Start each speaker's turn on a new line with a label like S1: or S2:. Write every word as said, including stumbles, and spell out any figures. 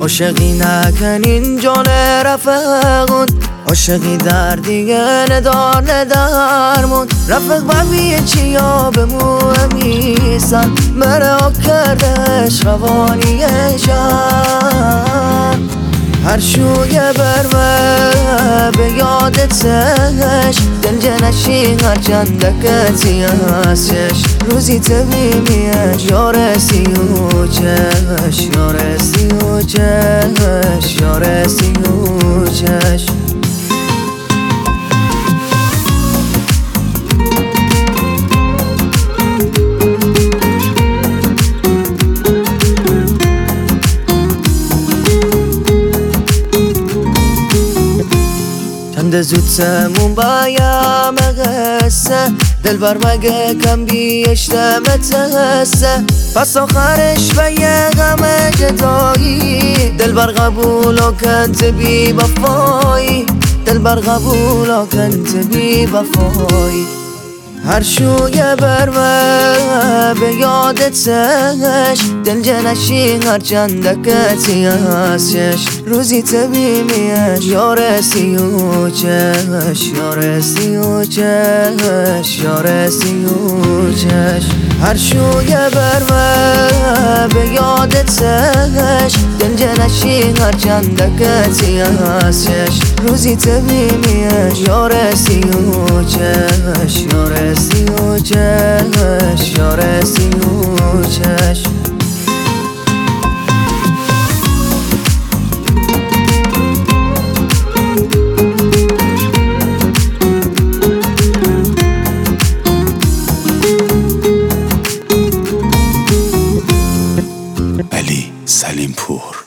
S1: عاشقی نکنین جان رفقون، عاشقی در دیگه ندار ندارمون. رفق ببیه چیا بمو میسن مرا کردش روانیشان. هر شوی برمه به یادت سهش دل جنشی هر چندکتی هستش. روزی تبیمیش یارسی و چش، یارسی و چش، یارسی و چش. چند زود سمون بایم قصه دل بر مگه کم بیشتم تحسه. پس آخرش به یه غم جدایی دل بر قبول و کنت بی وفایی، دل بر قبول و کنت بی وفایی. هر شوی برمه به یادت سهش دل جنشی هر چندکتی هستش. روزی تبیمیش یارسی و چش، یارسی و چش، یارسی و چش. هر شوی برمه به یادت سهش دل جنشی هر چندکتی هستش. روزی تبیمیش یارسی و چش، یارسی و چش، یارسی و چش.
S2: علی سلیمپور.